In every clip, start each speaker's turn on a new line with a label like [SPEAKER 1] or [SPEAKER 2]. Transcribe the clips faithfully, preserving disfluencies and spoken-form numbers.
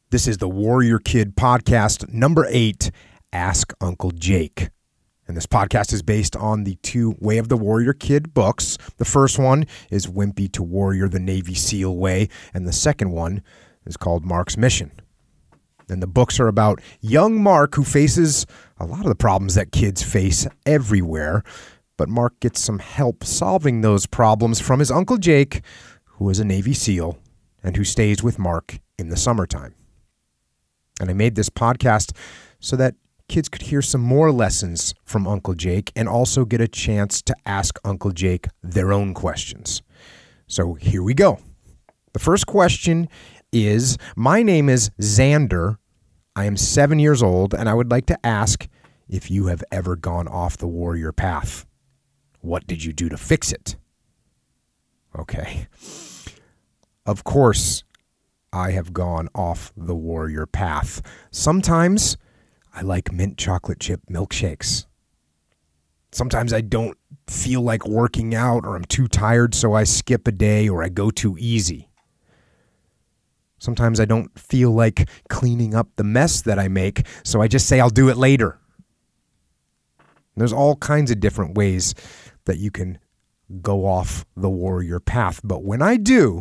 [SPEAKER 1] This is the Warrior Kid podcast, number eight, Ask Uncle Jake. And this podcast is based on the two Way of the Warrior Kid books. The first one is Wimpy to Warrior, the Navy SEAL Way. And the second one is called Mark's Mission. And the books are about young Mark, who faces a lot of the problems that kids face everywhere. But Mark gets some help solving those problems from his Uncle Jake, who is a Navy SEAL and who stays with Mark in the summertime. And I made this podcast so that kids could hear some more lessons from Uncle Jake and also get a chance to ask Uncle Jake their own questions. So here we go. The first question is, my name is Xander. I am seven years old, and I would like to ask if you have ever gone off the warrior path. What did you do to fix it? Okay. Of course, I have gone off the warrior path. Sometimes I like mint chocolate chip milkshakes. Sometimes I don't feel like working out, or I'm too tired, so I skip a day, or I go too easy. Sometimes I don't feel like cleaning up the mess that I make, so I just say I'll do it later. There's all kinds of different ways that you can go off the warrior path. But when I do,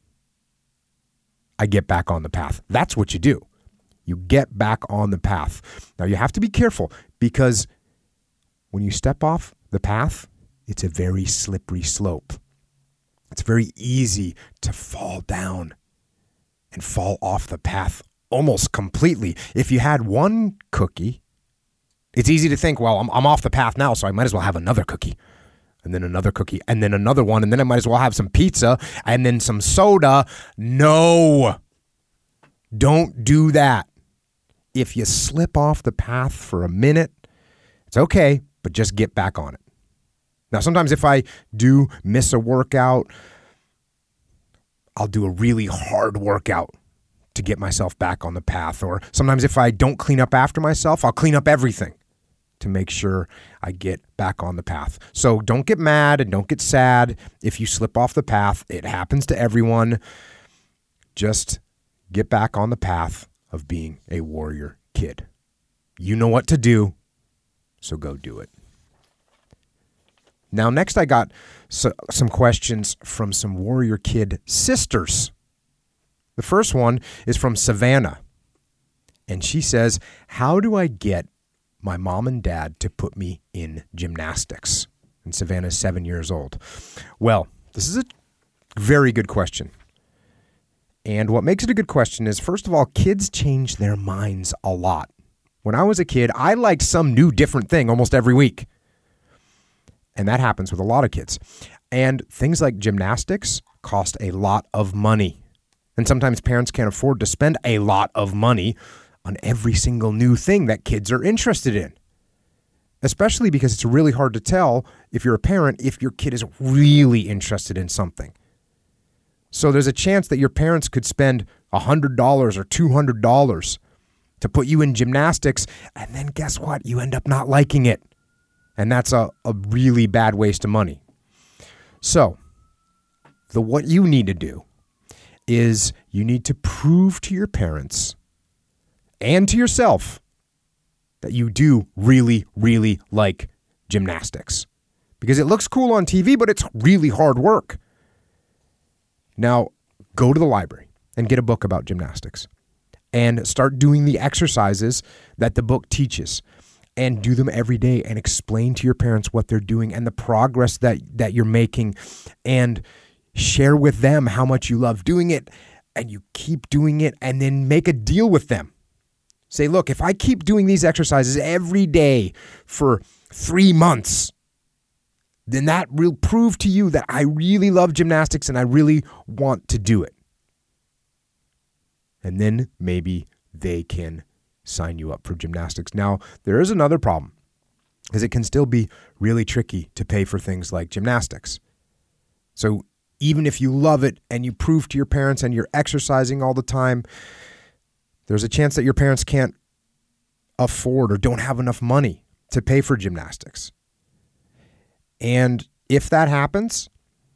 [SPEAKER 1] I get back on the path. That's what you do. You get back on the path. Now, you have to be careful, because when you step off the path, it's a very slippery slope. It's very easy to fall down and fall off the path almost completely. If you had one cookie, it's easy to think, well, I'm, I'm off the path now, so I might as well have another cookie. And then another cookie, and then another one, and then I might as well have some pizza, and then some soda. No, don't do that. If you slip off the path for a minute, it's okay, but just get back on it. Now, sometimes if I do miss a workout, I'll do a really hard workout to get myself back on the path. Or sometimes if I don't clean up after myself, I'll clean up everything to make sure I get back on the path. So don't get mad and don't get sad if you slip off the path. It happens to everyone. Just get back on the path of being a warrior kid. You know what to do, so go do it. Now, next I got so, some questions from some warrior kid sisters. The first one is from Savannah, and she says, how do I get my mom and dad to put me in gymnastics? And Savannah's seven years old. Well, this is a very good question. And what makes it a good question is, first of all, kids change their minds a lot. When I was a kid, I liked some new different thing almost every week. And that happens with a lot of kids. And things like gymnastics cost a lot of money. And sometimes parents can't afford to spend a lot of money on every single new thing that kids are interested in. Especially because it's really hard to tell, if you're a parent, if your kid is really interested in something. So there's a chance that your parents could spend one hundred dollars or two hundred dollars to put you in gymnastics, and then guess what? You end up not liking it. And that's a, a really bad waste of money. So the what you need to do is you need to prove to your parents and to yourself that you do really, really like gymnastics. Because it looks cool on T V, but it's really hard work. Now, go to the library and get a book about gymnastics and start doing the exercises that the book teaches, and do them every day and explain to your parents what they're doing and the progress that, that you're making, and share with them how much you love doing it, and you keep doing it, and then make a deal with them. Say, look, if I keep doing these exercises every day for three months, then that will prove to you that I really love gymnastics and I really want to do it. And then maybe they can sign you up for gymnastics. Now, there is another problem, because it can still be really tricky to pay for things like gymnastics. So even if you love it and you prove to your parents and you're exercising all the time, there's a chance that your parents can't afford or don't have enough money to pay for gymnastics. And if that happens,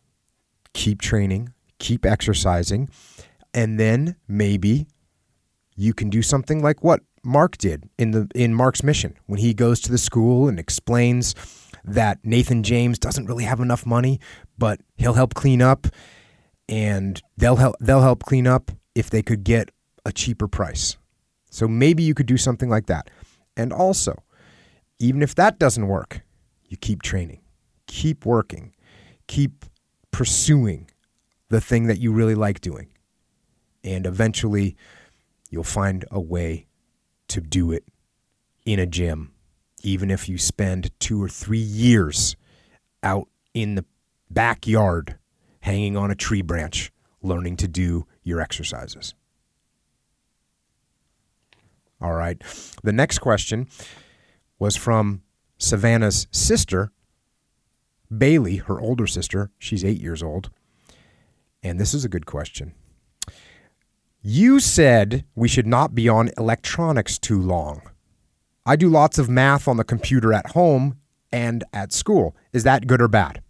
[SPEAKER 1] keep training, keep exercising, and then maybe you can do something like what Mark did in the in Mark's Mission when he goes to the school and explains that Nathan James doesn't really have enough money, but he'll help clean up, and they'll help they'll help clean up if they could get a cheaper price. So maybe you could do something like that. And also, even if that doesn't work, you keep training, keep working, keep pursuing the thing that you really like doing. And eventually you'll find a way to do it in a gym, even if you spend two or three years out in the backyard hanging on a tree branch, learning to do your exercises. All right. The next question was from Savannah's sister, Bailey, her older sister. She's eight years old. And this is a good question. You said we should not be on electronics too long. I do lots of math on the computer at home and at school. Is that good or bad?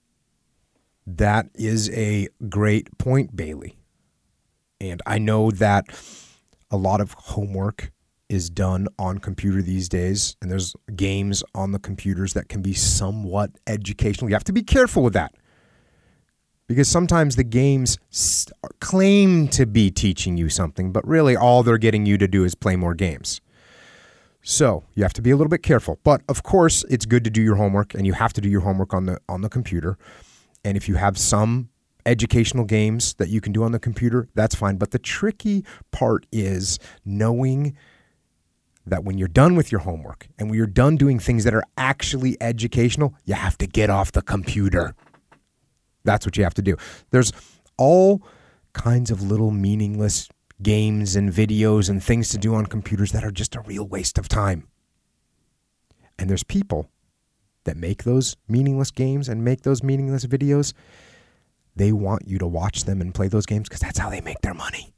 [SPEAKER 1] That is a great point, Bailey. And I know that a lot of homework is done on computer these days, and there's games on the computers that can be somewhat educational. You have to be careful with that, because sometimes the games claim to be teaching you something, but really all they're getting you to do is play more games. So you have to be a little bit careful. But of course, it's good to do your homework, and you have to do your homework on the on the computer. And if you have some educational games that you can do on the computer, that's fine. But the tricky part is knowing that when you're done with your homework and when you're done doing things that are actually educational, you have to get off the computer. That's what you have to do. There's all kinds of little meaningless games and videos and things to do on computers that are just a real waste of time. And there's people that make those meaningless games and make those meaningless videos. They want you to watch them and play those games because that's how they make their money.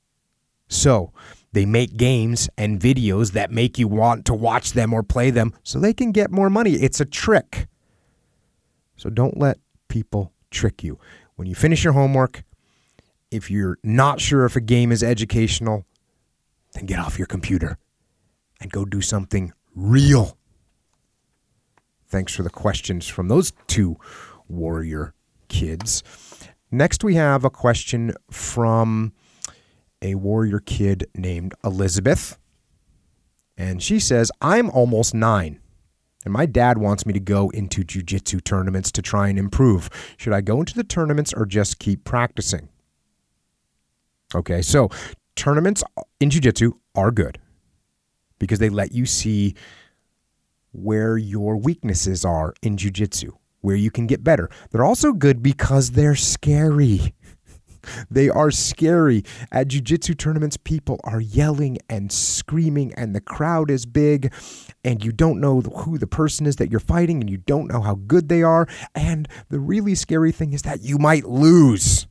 [SPEAKER 1] So they make games and videos that make you want to watch them or play them so they can get more money. It's a trick. So don't let people trick you. When you finish your homework, if you're not sure if a game is educational, then get off your computer and go do something real. Thanks for the questions from those two warrior kids. Next, we have a question from a warrior kid named Elizabeth. And she says, I'm almost nine, and my dad wants me to go into jiu-jitsu tournaments to try and improve. Should I go into the tournaments or just keep practicing? Okay, so tournaments in jiu-jitsu are good because they let you see where your weaknesses are in jiu-jitsu, where you can get better. They're also good because they're scary. They are scary. At jiu-jitsu tournaments, people are yelling and screaming, and the crowd is big, and you don't know who the person is that you're fighting, and you don't know how good they are. And the really scary thing is that you might lose.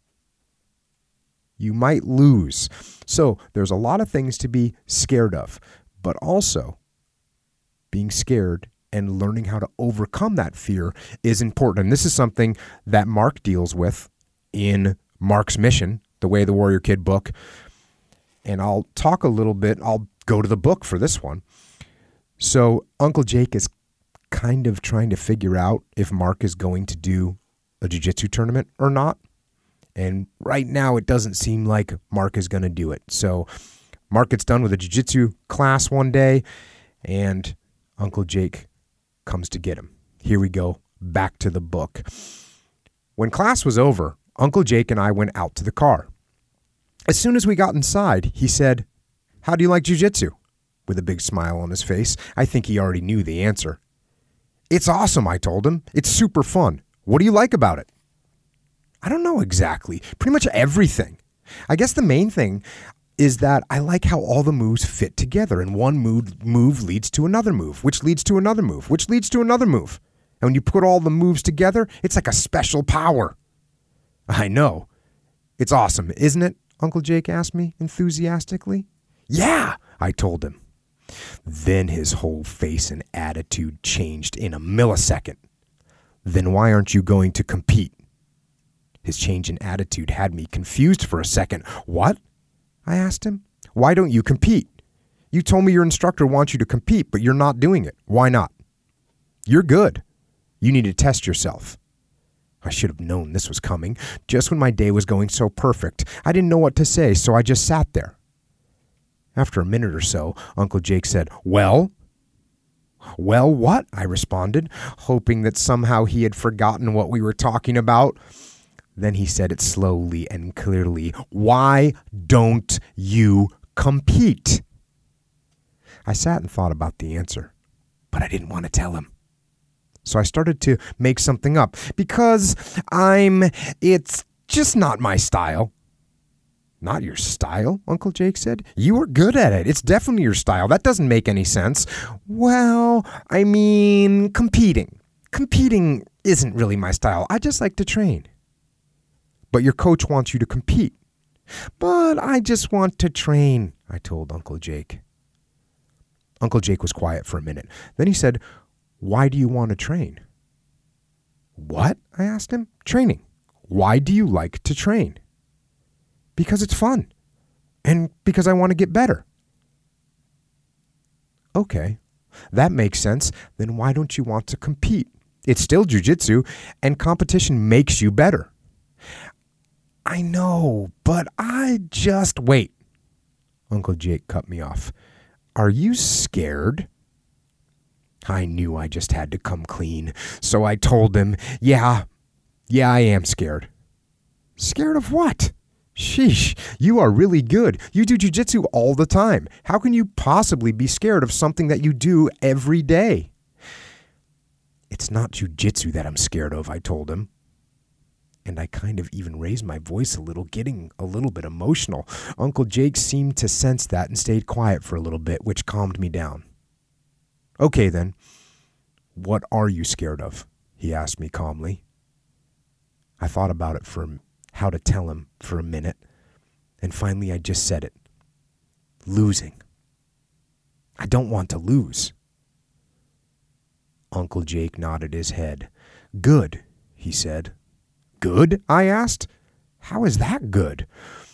[SPEAKER 1] You might lose. So there's a lot of things to be scared of, but also being scared and learning how to overcome that fear is important. And this is something that Mark deals with in Mark's Mission, the Way of the Warrior Kid book. And I'll talk a little bit. I'll go to the book for this one. So Uncle Jake is kind of trying to figure out if Mark is going to do a jiu-jitsu tournament or not. And right now it doesn't seem like Mark is going to do it. So Mark gets done with a jiu-jitsu class one day, and Uncle Jake comes to get him. Here we go, back to the book. When class was over, Uncle Jake and I went out to the car. As soon as we got inside, he said, "How do you like jiu-jitsu?" with a big smile on his face. I think he already knew the answer. "It's awesome," I told him. "It's super fun. What do you like about it?" I don't know exactly. Pretty much everything. I guess the main thing is that I like how all the moves fit together, and one move, move leads to another move, which leads to another move, which leads to another move. And when you put all the moves together, it's like a special power. I know. It's awesome, isn't it? Uncle Jake asked me enthusiastically. "Yeah," I told him. Then his whole face and attitude changed in a millisecond. "Then why aren't you going to compete?" His change in attitude had me confused for a second. "What?" I asked him. Why don't you compete? You told me your instructor wants you to compete, but you're not doing it. Why not? You're good. You need to test yourself. I should have known this was coming. Just when my day was going so perfect, I didn't know what to say, so I just sat there. After a minute or so, Uncle Jake said, "Well?" "Well, what?" I responded, hoping that somehow he had forgotten what we were talking about. Then he said it slowly and clearly. "Why don't you compete?" I sat and thought about the answer, but I didn't want to tell him. So I started to make something up. Because I'm, it's just not my style. "Not your style?" Uncle Jake said. "You are good at it. It's definitely your style. That doesn't make any sense." "Well, I mean, competing. Competing isn't really my style. I just like to train." "But your coach wants you to compete." "But I just want to train," I told Uncle Jake. Uncle Jake was quiet for a minute. Then he said, "Why do you want to train?" "What?" I asked him. "Training. Why do you like to train?" "Because it's fun. And because I want to get better." "Okay, that makes sense. Then why don't you want to compete? It's still jiu-jitsu, and competition makes you better." "I know, but I just..." "Wait." Uncle Jake cut me off. "Are you scared?" I knew I just had to come clean, so I told him, yeah, yeah, I am scared." "Scared of what?" "Sheesh, you are really good. You do jiu-jitsu all the time. How can you possibly be scared of something that you do every day?" "It's not jiu-jitsu that I'm scared of," I told him. And I kind of even raised my voice a little, getting a little bit emotional. Uncle Jake seemed to sense that and stayed quiet for a little bit, which calmed me down. "Okay then, what are you scared of?" he asked me calmly. I thought about it for how to tell him for a minute, and finally I just said it. "Losing. I don't want to lose." Uncle Jake nodded his head. "Good," he said. "Good?" I asked. "How is that good?"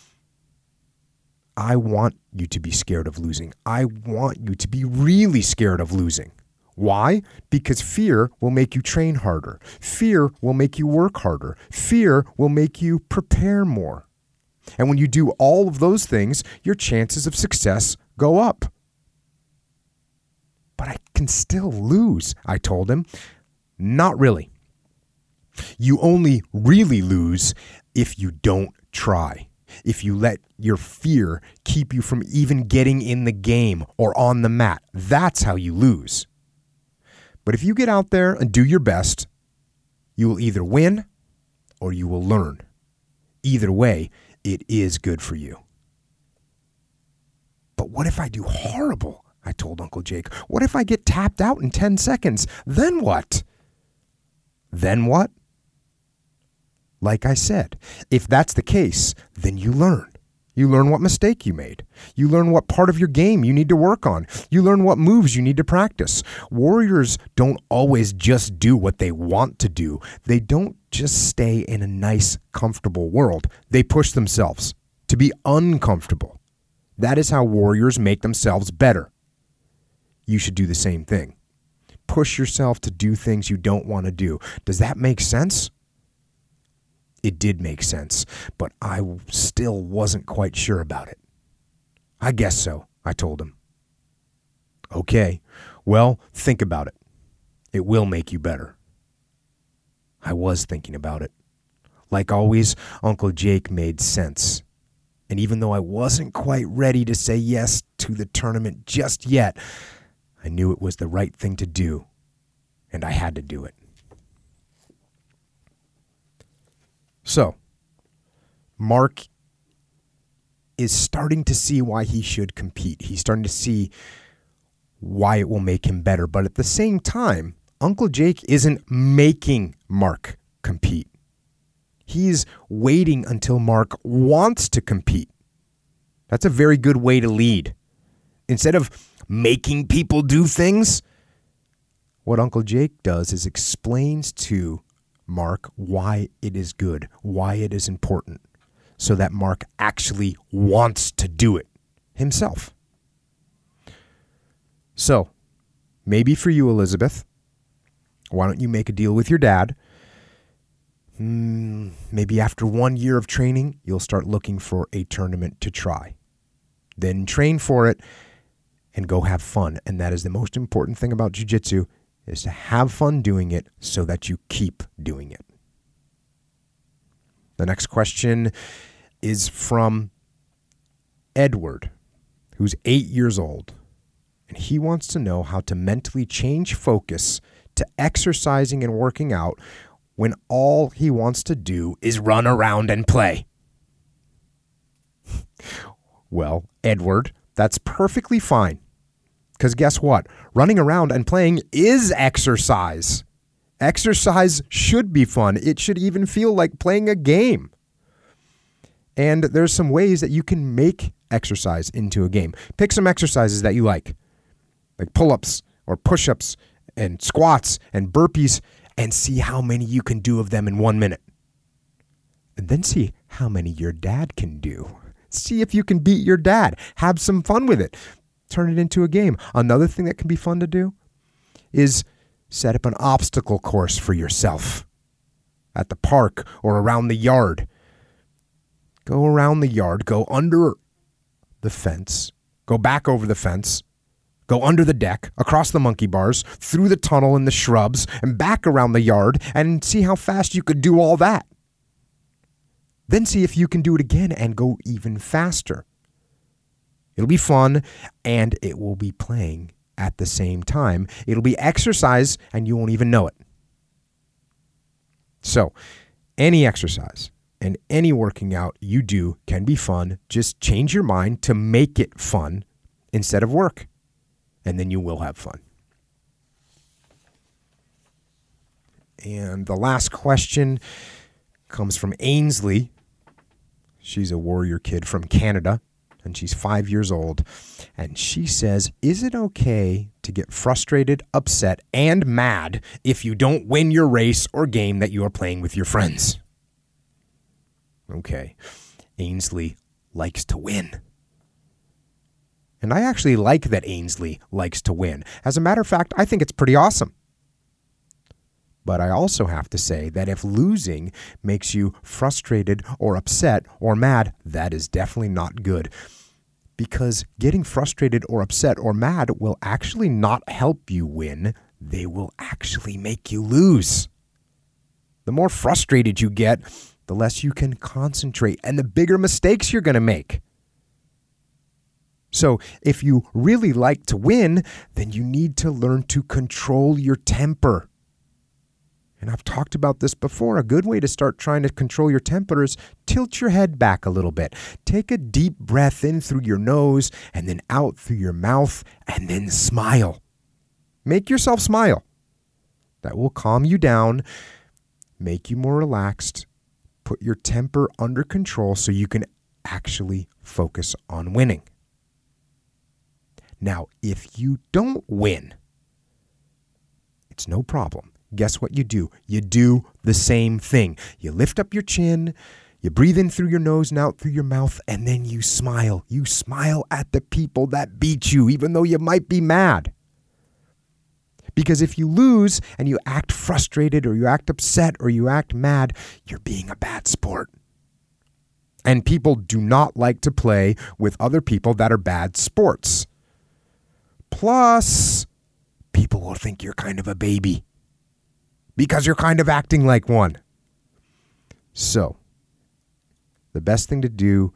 [SPEAKER 1] "I want you to be scared of losing. I want you to be really scared of losing." Why? Because fear will make you train harder. Fear will make you work harder. Fear will make you prepare more. And when you do all of those things, your chances of success go up. "But I can still lose," I told him. "Not really. You only really lose if you don't try. If you let your fear keep you from even getting in the game or on the mat. That's how you lose. But if you get out there and do your best, you will either win or you will learn. Either way, it is good for you." "But what if I do horrible?" I told Uncle Jake. "What if I get tapped out in ten seconds? Then what?" "Then what?" Like I said, if that's the case, then you learn. You learn what mistake you made. You learn what part of your game you need to work on. You learn what moves you need to practice. Warriors don't always just do what they want to do. They don't just stay in a nice, comfortable world. They push themselves to be uncomfortable. That is how warriors make themselves better. You should do the same thing. Push yourself to do things you don't want to do. Does that make sense? It did make sense, but I still wasn't quite sure about it. "I guess so," I told him. "Okay, well, think about it. It will make you better." I was thinking about it. Like always, Uncle Jake made sense. And even though I wasn't quite ready to say yes to the tournament just yet, I knew it was the right thing to do, and I had to do it. So, Mark is starting to see why he should compete. He's starting to see why it will make him better. But at the same time, Uncle Jake isn't making Mark compete. He's waiting until Mark wants to compete. That's a very good way to lead. Instead of making people do things, what Uncle Jake does is explains to Mark why it is good, why it is important, so that Mark actually wants to do it himself. So, maybe for you, Elizabeth, why don't you make a deal with your dad? Mm, maybe after one year of training, you'll start looking for a tournament to try. Then train for it and go have fun. And that is the most important thing about jiu-jitsu, is to have fun doing it so that you keep doing it. The next question is from Edward, who's eight years old. And he wants to know how to mentally change focus to exercising and working out when all he wants to do is run around and play. Well, Edward, that's perfectly fine. Because guess what? Running around and playing is exercise. Exercise should be fun. It should even feel like playing a game. And there's some ways that you can make exercise into a game. Pick some exercises that you like, like pull-ups or push-ups and squats and burpees, and see how many you can do of them in one minute. And then see how many your dad can do. See if you can beat your dad. Have some fun with it. Turn it into a game. Another thing that can be fun to do is set up an obstacle course for yourself at the park or around the yard. Go around the yard, go under the fence, go back over the fence, go under the deck, across the monkey bars, through the tunnel in the shrubs, and back around the yard, and see how fast you could do all that. Then see if you can do it again and go even faster. It'll be fun, and it will be playing at the same time. It'll be exercise, and you won't even know it. So, any exercise and any working out you do can be fun. Just change your mind to make it fun instead of work, and then you will have fun. And the last question comes from Ainsley. She's a warrior kid from Canada, and she's five years old. And she says, is it okay to get frustrated, upset, and mad if you don't win your race or game that you are playing with your friends? Okay. Ainsley likes to win. And I actually like that Ainsley likes to win. As a matter of fact, I think it's pretty awesome. But I also have to say that if losing makes you frustrated or upset or mad, that is definitely not good. Because getting frustrated or upset or mad will actually not help you win. They will actually make you lose. The more frustrated you get, the less you can concentrate and the bigger mistakes you're going to make. So if you really like to win, then you need to learn to control your temper. And I've talked about this before. A good way to start trying to control your temper is tilt your head back a little bit. Take a deep breath in through your nose and then out through your mouth, and then smile. Make yourself smile. That will calm you down, make you more relaxed, put your temper under control so you can actually focus on winning. Now, if you don't win, it's no problem. Guess what you do? You do the same thing. You lift up your chin, you breathe in through your nose and out through your mouth, and then you smile. You smile at the people that beat you, even though you might be mad. Because if you lose and you act frustrated or you act upset or you act mad, you're being a bad sport. And people do not like to play with other people that are bad sports. Plus, people will think you're kind of a baby because you're kind of acting like one. So, the best thing to do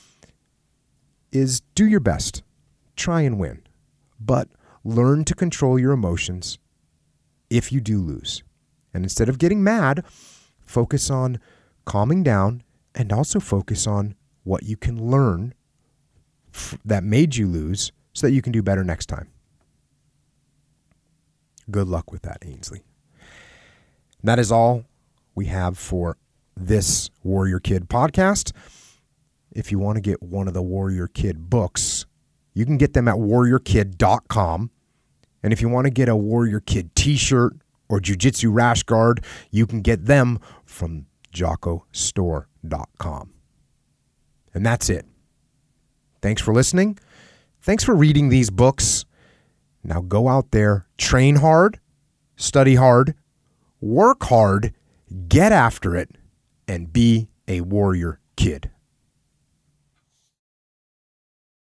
[SPEAKER 1] is do your best. Try and win. But learn to control your emotions if you do lose. And instead of getting mad, focus on calming down and also focus on what you can learn f- that made you lose so that you can do better next time. Good luck with that, Ainsley. That is all we have for this Warrior Kid podcast. If you want to get one of the Warrior Kid books, you can get them at warrior kid dot com. And if you want to get a Warrior Kid t-shirt or Jiu-Jitsu rash guard, you can get them from jocko store dot com. And that's it. Thanks for listening. Thanks for reading these books. Now go out there, train hard, study hard, work hard, get after it, and be a warrior kid.